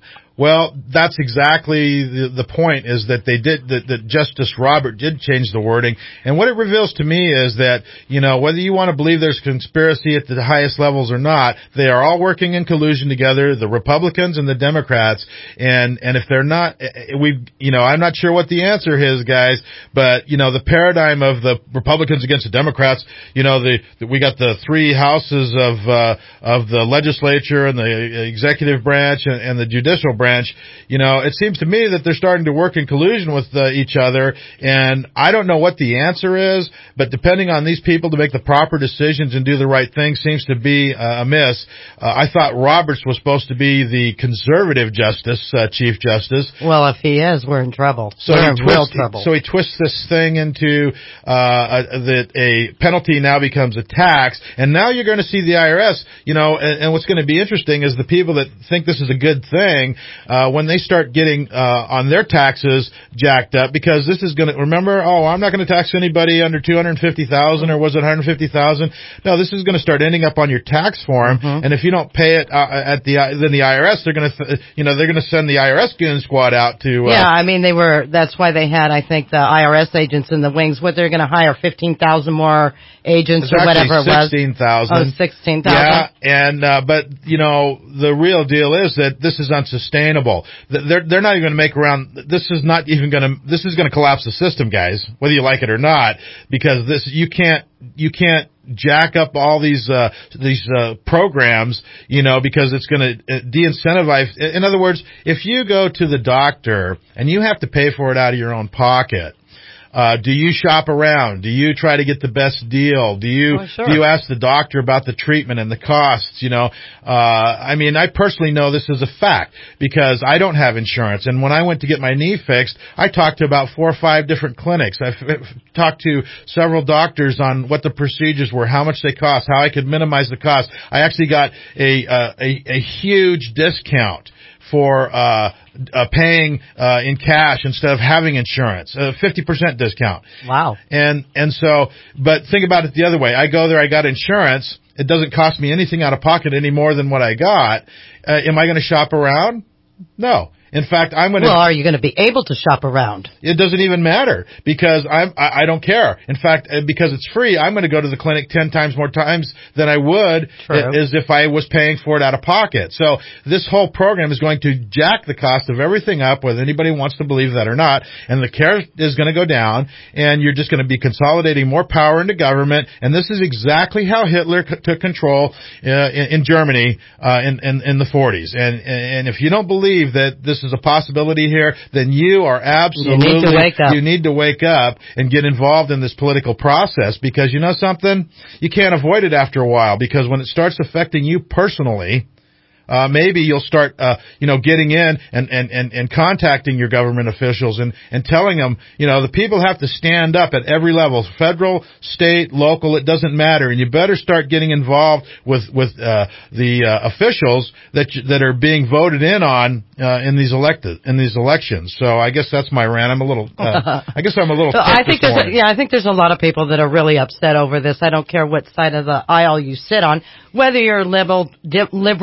Well, that's exactly the, the point, is that they did, that, that Justice Robert did change the wording. And what it reveals to me is that, you know, whether you want to believe there's conspiracy at the highest levels or not, they are all working in collusion together, the Republicans and the Democrats. And, and if they're not, we, you know, I'm not sure what the answer is, guys, but, you know, the paradigm of the Republicans against the Democrats, you know, the, the we got the three houses of, uh, of the legislature and the executive branch and, and the judicial branch. branch, you know, it seems to me that they're starting to work in collusion with uh, each other, and I don't know what the answer is, but depending on these people to make the proper decisions and do the right thing seems to be uh, amiss. Uh, I thought Roberts was supposed to be the conservative justice, uh, Chief Justice. Well, if he is, we're in trouble. So we're he in twists, real trouble. So he twists this thing into uh, a, that a penalty now becomes a tax, and now you're going to see the I R S, you know, and, and what's going to be interesting is the people that think this is a good thing, Uh, when they start getting uh, on their taxes jacked up, because this is going to, remember, oh, I'm not going to tax anybody under two hundred fifty thousand dollars, or was it one hundred fifty thousand dollars? No, this is going to start ending up on your tax form, mm-hmm. and if you don't pay it uh, at the then the I R S, they're going to, th- you know, they're going to send the I R S goon squad out to. Uh, yeah, I mean, they were. That's why they had, I think, the I R S agents in the wings. What they're going to hire fifteen thousand more agents it's or whatever it was. sixteen thousand. Oh, sixteen thousand. Yeah, and uh, but you know, the real deal is that this is unsustainable. They're they're not even going to make around. This is not even going to. This is going to collapse the system, guys, whether you like it or not, because this you can't you can't jack up all these uh these uh programs, you know, because it's going to de-incentivize. In other words, if you go to the doctor and you have to pay for it out of your own pocket, Uh, do you shop around? Do you try to get the best deal? Do you, oh, sure. do you ask the doctor about the treatment and the costs? You know, uh, I mean, I personally know this is a fact because I don't have insurance. And when I went to get my knee fixed, I talked to about four or five different clinics. I've talked to several doctors on what the procedures were, how much they cost, how I could minimize the cost. I actually got a, uh, a, a huge discount for uh, uh paying uh in cash instead of having insurance, a fifty percent discount. Wow. And and so, but think about it the other way. I go there, I got insurance. It doesn't cost me anything out of pocket any more than what I got. Uh, am I going to shop around? No. In fact, I'm going to... Well, are you going to be able to shop around? It doesn't even matter because I'm, I, I don't care. In fact, because it's free, I'm going to go to the clinic ten times more times than I would True. as if I was paying for it out of pocket. So this whole program is going to jack the cost of everything up, whether anybody wants to believe that or not, and the care is going to go down, and you're just going to be consolidating more power into government, and this is exactly how Hitler c- took control uh, in, in Germany uh, in, in, in the forties. And, and if you don't believe that this is a possibility here, then you are absolutely, you need to wake up. You need to wake up and get involved in this political process, because you know something? You can't avoid it after a while, because when it starts affecting you personally, Uh, maybe you'll start, uh, you know, getting in and, and, and, and contacting your government officials and, and telling them, you know, the people have to stand up at every level, federal, state, local, it doesn't matter. And you better start getting involved with, with, uh, the, uh, officials that, that are being voted in on, uh, in these elected, in these elections. So I guess that's my rant. I'm a little, uh, I guess I'm a little, so I think there's, a, yeah, I think there's a lot of people that are really upset over this. I don't care what side of the aisle you sit on, whether you're liberal, di- liberal, Democrat,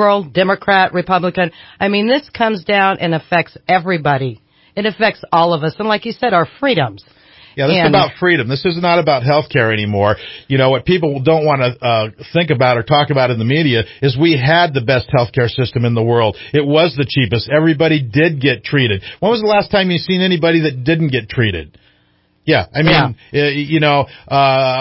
Democrat, Republican. I mean, this comes down and affects everybody. It affects all of us. And like you said, our freedoms. Yeah, this and, is about freedom. This is not about health care anymore. You know, what people don't want to uh, think about or talk about in the media is we had the best health care system in the world. It was the cheapest. Everybody did get treated. When was the last time you seen anybody that didn't get treated? Yeah, I mean, yeah. Uh, you know, uh,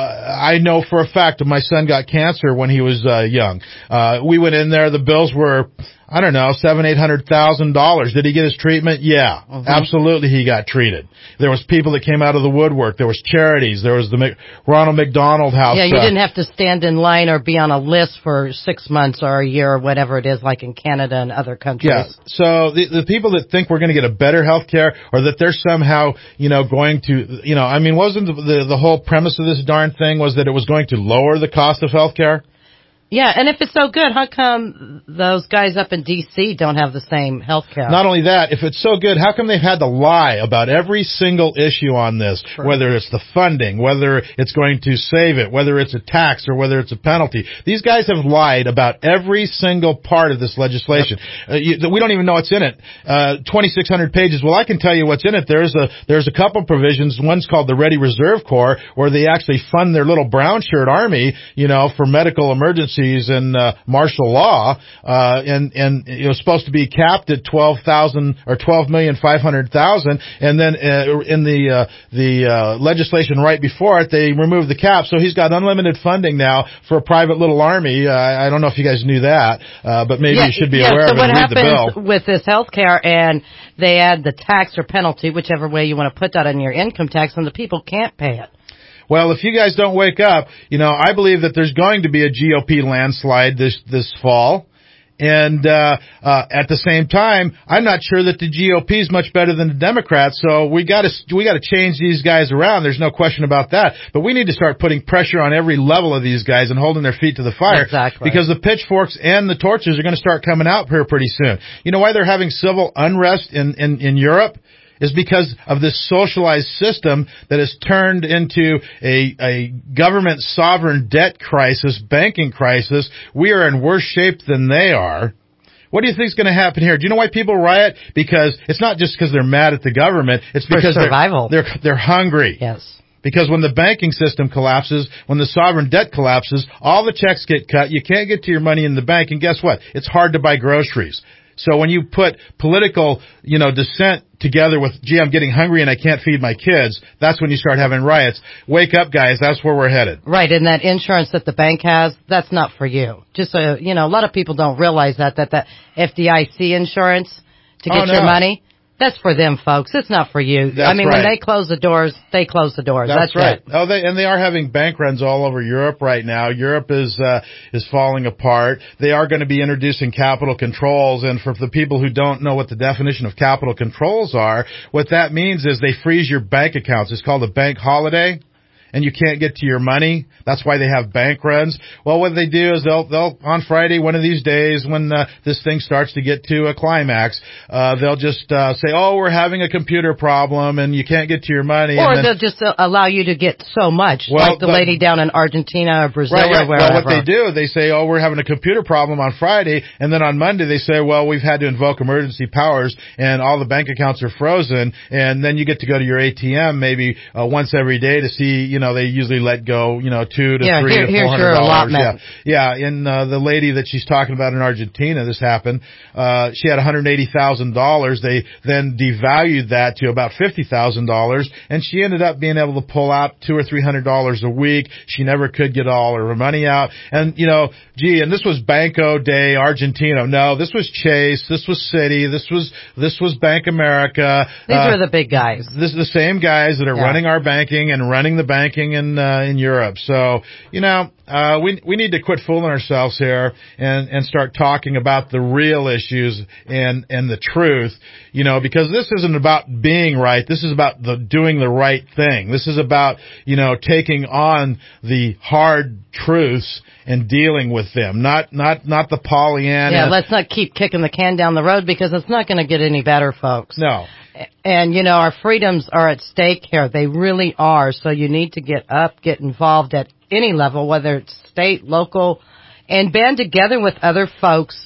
I know for a fact that my son got cancer when he was uh, young. Uh, we went in there, the bills were, I don't know, seven, eight hundred thousand dollars. Did he get his treatment? Yeah, mm-hmm. Absolutely, he got treated. There was people that came out of the woodwork. There was charities. There was the Mc, Ronald McDonald House. Yeah, you uh, didn't have to stand in line or be on a list for six months or a year or whatever it is, like in Canada and other countries. Yeah. So the the people that think we're going to get a better health care or that they're somehow, you know, going to, you know, I mean, wasn't the, the the whole premise of this darn thing was that it was going to lower the cost of health care? Yeah, and if it's so good, how come those guys up in D C don't have the same health care? Not only that, if it's so good, how come they've had to lie about every single issue on this, True. Whether it's the funding, whether it's going to save it, whether it's a tax or whether it's a penalty. These guys have lied about every single part of this legislation. Yep. Uh, you, we don't even know what's in it. Uh, twenty-six hundred pages. Well, I can tell you what's in it. There's a, there's a couple provisions. One's called the Ready Reserve Corps, where they actually fund their little brown shirt army, you know, for medical emergencies in uh, martial law, uh, and and it was supposed to be capped at twelve thousand or twelve million five hundred thousand, and then uh, in the uh, the uh, legislation right before it, they removed the cap, so he's got unlimited funding now for a private little army. Uh, I don't know if you guys knew that, uh, but maybe yeah, you should be yeah, aware so of it and read the bill. what happens with this health care, and they add the tax or penalty, whichever way you want to put that on your income tax, and the people can't pay it. Well, if you guys don't wake up, you know, I believe that there's going to be a G O P landslide this this fall. And uh, uh at the same time, I'm not sure that the G O P is much better than the Democrats. So we got to we got to change these guys around. There's no question about that. But we need to start putting pressure on every level of these guys and holding their feet to the fire. Exactly. Because the pitchforks and the torches are going to start coming out here pretty soon. You know why they're having civil unrest in in, in Europe? Is because of this socialized system that has turned into a, a government sovereign debt crisis, banking crisis. We are in worse shape than they are. What do you think is going to happen here? Do you know why people riot? Because it's not just because they're mad at the government. It's because For survival. they're, they're, they're hungry. Yes. Because when the banking system collapses, when the sovereign debt collapses, all the checks get cut. You can't get to your money in the bank. And guess what? It's hard to buy groceries. So when you put political, you know, dissent together with, gee, I'm getting hungry and I can't feed my kids, that's when you start having riots. Wake up, guys. That's where we're headed. Right. And that insurance that the bank has, that's not for you. Just so, you know, a lot of people don't realize that, that the F D I C insurance to get oh, no. your money, that's for them, folks. It's not for you. That's I mean, right. when they close the doors, they close the doors. That's, That's right. It. Oh, they and they are having bank runs all over Europe right now. Europe is uh, is falling apart. They are going to be introducing capital controls, and for the people who don't know what the definition of capital controls are, what that means is they freeze your bank accounts. It's called a bank holiday. And you can't get to your money. That's why they have bank runs. Well, what they do is they'll, they'll, on Friday, one of these days, when uh, this thing starts to get to a climax, uh, they'll just, uh, say, oh, we're having a computer problem and you can't get to your money. Or and then, they'll just uh, allow you to get so much, well, like the, the lady down in Argentina or Brazil right, right. or wherever. Well, what they do, they say, oh, we're having a computer problem on Friday, and then on Monday they say, well, we've had to invoke emergency powers and all the bank accounts are frozen, and then you get to go to your A T M maybe uh, once every day to see, you know, they usually let go, you know, two to yeah, three here, to four hundred dollars. Yeah, yeah. And uh, the lady that she's talking about in Argentina, this happened. Uh, she had one hundred eighty thousand dollars. They then devalued that to about fifty thousand dollars, and she ended up being able to pull out two or three hundred dollars a week. She never could get all her money out. And you know, gee, and this was Banco de Argentina. No, this was Chase. This was Citi. This was this was Bank America. These uh, are the big guys. This is the same guys that are yeah. running our banking and running the banking in uh, in Europe. So, you know, uh, we we need to quit fooling ourselves here and and start talking about the real issues and and the truth, you know, because this isn't about being right. This is about the doing the right thing. This is about, you know, taking on the hard truths and dealing with them, not not not the Pollyanna. Yeah, let's not keep kicking the can down the road because it's not going to get any better, folks. No. And, you know, our freedoms are at stake here. They really are. So you need to get up, get involved at any level, whether it's state, local, and band together with other folks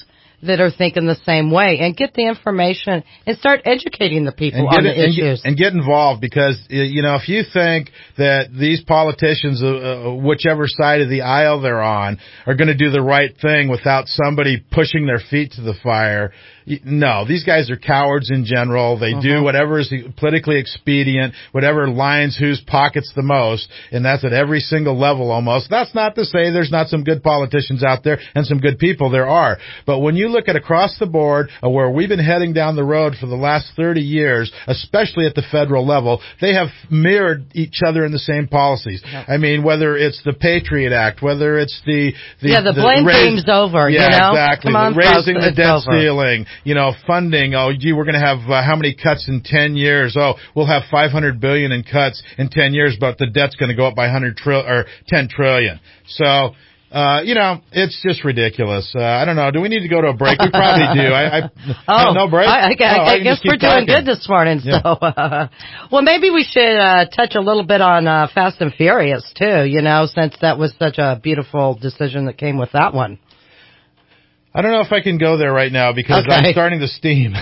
that are thinking the same way, and get the information and start educating the people and get on the it, and issues. Get, and get involved, because, you know, if you think that these politicians, uh, whichever side of the aisle they're on, are going to do the right thing without somebody pushing their feet to the fire, no, these guys are cowards in general. They uh-huh. do whatever is politically expedient, whatever lines whose pockets the most, and that's at every single level almost. That's not to say there's not some good politicians out there and some good people. There are. But when you look at across the board uh, where we've been heading down the road for the last thirty years, especially at the federal level, they have mirrored each other in the same policies. Yep. I mean, whether it's the Patriot Act, whether it's the... the yeah, the, the blame raise, game's over, yeah, you know? exactly. Come on, raising folks, the debt over. ceiling. You know, funding. Oh, gee, we're going to have uh, how many cuts in ten years? Oh, we'll have five hundred billion in cuts in ten years, but the debt's going to go up by one hundred trillion or ten trillion. So, uh, you know, it's just ridiculous. Uh, I don't know. Do we need to go to a break? We probably do. I, I oh, no break. I, I, oh, I, I guess we're doing talking. good this morning. Yeah. So, uh, well, maybe we should uh, touch a little bit on uh, Fast and Furious too. You know, since that was such a beautiful decision that came with that one. I don't know if I can go there right now because okay. I'm starting to steam.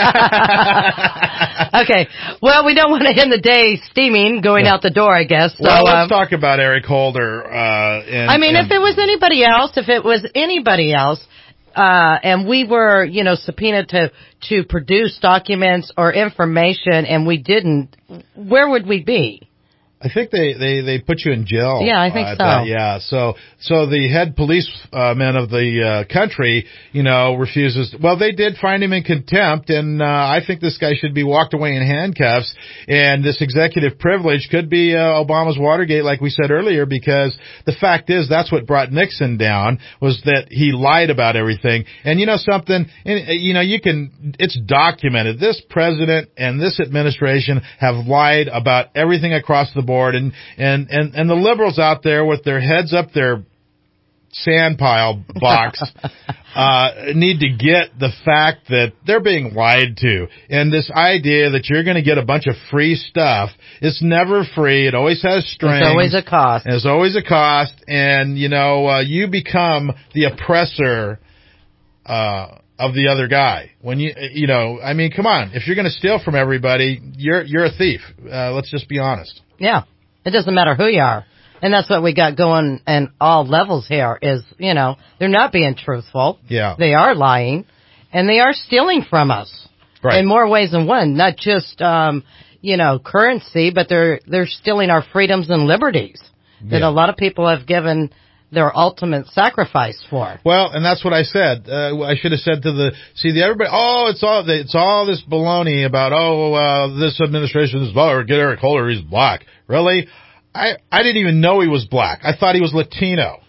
Okay. Well, we don't want to end the day steaming, going yeah. out the door, I guess. So, well, let's um, talk about Eric Holder. Uh, and, I mean, and, if it was anybody else, if it was anybody else, uh, and we were, you know, subpoenaed to, to produce documents or information and we didn't, where would we be? I think they, they, they put you in jail. Yeah, I think uh, so. That, yeah, so so the head police uh, man of the uh, country, you know, refuses. Well, they did find him in contempt, and uh, I think this guy should be walked away in handcuffs. And this executive privilege could be uh, Obama's Watergate, like we said earlier, because the fact is that's what brought Nixon down, was that he lied about everything. And you know something, and, you know, you can, it's documented. This president and this administration have lied about everything across the board, and, and, and, and the liberals out there with their heads up their sand pile box uh need to get the fact that they're being lied to. And this idea that you're going to get a bunch of free stuff, it's never free. It always has strings. It's always a cost. There's always a cost. And, you know, uh, you become the oppressor uh of the other guy. When you, you know, I mean, come on. If you're going to steal from everybody, you're you're a thief. Uh, let's just be honest. Yeah. It doesn't matter who you are. And that's what we got going in all levels here is, you know, they're not being truthful. Yeah. They are lying. And they are stealing from us. Right. In more ways than one. Not just, um, you know, currency, but they're they're stealing our freedoms and liberties that Yeah. a lot of people have given their ultimate sacrifice for. Well, and that's what I said. Uh, I should have said to the, see, the everybody, oh, it's all, it's all this baloney about, oh, uh, this administration is, oh, get Eric Holder, he's black. Really? I, I didn't even know he was black. I thought he was Latino.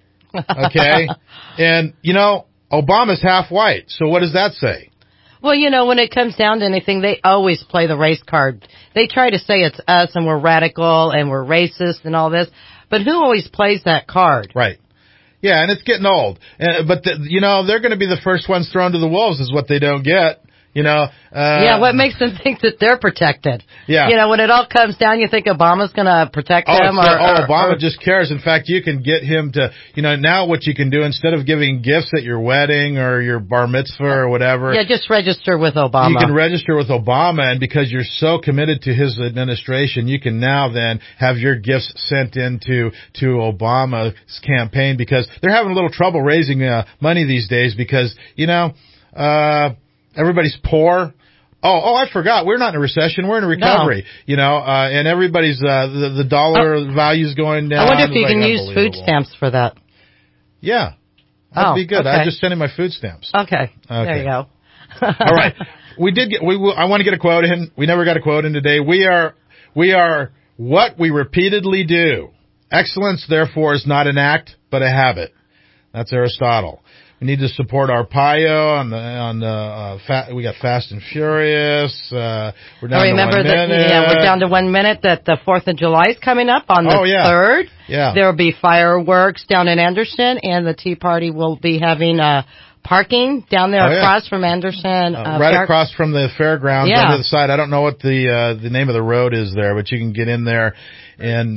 Okay? And, you know, Obama's half white. So what does that say? Well, you know, when it comes down to anything, they always play the race card. They try to say it's us and we're radical and we're racist and all this. But who always plays that card? Right. Yeah, and it's getting old. Uh, but, the, you know, they're going to be the first ones thrown to the wolves is what they don't get. You know, uh, yeah, what makes them think that they're protected? Yeah. You know, when it all comes down, you think Obama's going to protect oh, them? Or, oh, or, Obama or, just cares. In fact, you can get him to, you know, now what you can do, instead of giving gifts at your wedding or your bar mitzvah or whatever. Yeah, just register with Obama. You can register with Obama, and because you're so committed to his administration, you can now then have your gifts sent into to Obama's campaign, because they're having a little trouble raising uh, money these days because, you know, uh, everybody's poor. Oh, oh, I forgot. We're not in a recession. We're in a recovery. No. You know, uh, and everybody's, uh, the, the dollar oh. value's going down. I wonder if you like, can use food stamps for that. Yeah. That'd oh, be good. Okay. I just sent in my food stamps. Okay. okay. There you go. All right. We did get, we, I want to get a quote in. We never got a quote in today. We are, we are what we repeatedly do. Excellence, therefore, is not an act, but a habit. That's Aristotle. We need to support Arpaio on the, on the, uh, fa- we got Fast and Furious, uh, we're down I remember to one that, minute. yeah, we're down to one minute that the fourth of July is coming up on the oh, yeah. third. Yeah. There will be fireworks down in Anderson, and the Tea Party will be having, uh, parking down there oh, yeah. across from Anderson. Uh, uh, right Fair- across from the fairgrounds yeah. on the other side. I don't know what the, uh, the name of the road is there, but you can get in there and,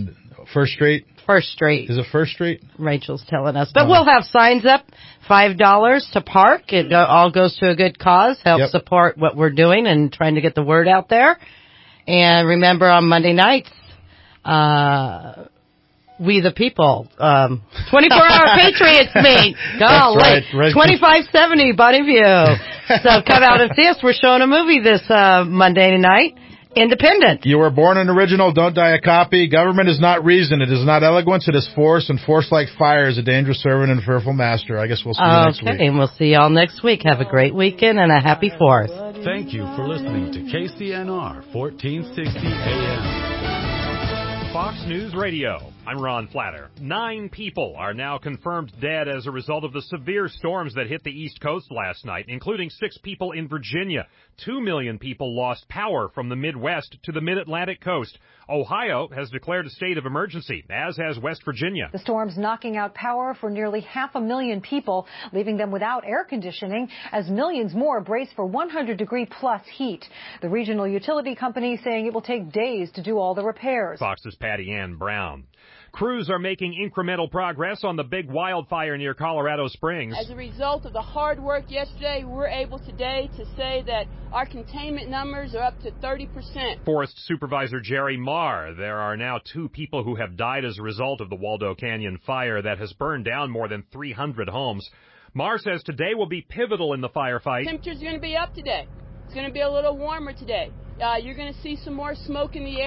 First Street? First Street. Is it First Street? Rachel's telling us. But oh. we'll have signs up, five dollars to park. It all goes to a good cause, help yep. support what we're doing and trying to get the word out there. And remember on Monday nights, uh, We the People, um, twenty-four hour Patriots meet. Golly, right, right. twenty-five seventy Bunnyview. So come out and see us. We're showing a movie this uh, Monday night. Independent. You were born an original, don't die a copy. Government is not reason. It is not eloquence. It is force, and force like fire is a dangerous servant and a fearful master. I guess we'll see you okay, next week. Okay, and we'll see you all next week. Have a great weekend and a happy Fourth. Thank you for listening to K C N R fourteen sixty A M. Fox News Radio. I'm Ron Flatter. Nine people are now confirmed dead as a result of the severe storms that hit the East Coast last night, including six people in Virginia. Two million people lost power from the Midwest to the Mid-Atlantic coast. Ohio has declared a state of emergency, as has West Virginia. The storm's knocking out power for nearly half a million people, leaving them without air conditioning, as millions more brace for one hundred degree plus heat. The regional utility company saying it will take days to do all the repairs. Fox's Patty Ann Brown. Crews are making incremental progress on the big wildfire near Colorado Springs. As a result of the hard work yesterday, we're able today to say that our containment numbers are up to thirty percent. Forest Supervisor Jerry Marr. There are now two people who have died as a result of the Waldo Canyon fire that has burned down more than three hundred homes. Marr says today will be pivotal in the firefight. Temperature's going to be up today. It's going to be a little warmer today. Uh, you're going to see some more smoke in the air.